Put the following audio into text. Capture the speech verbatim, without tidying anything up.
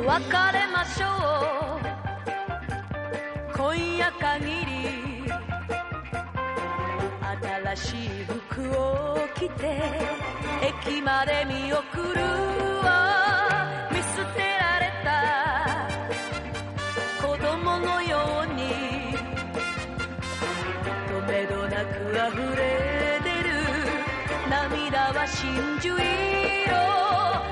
別れましょう今夜限り新しい服を着て駅まで見送るわ見捨てられた子供のようにとめどなく溢れ出る涙は真珠色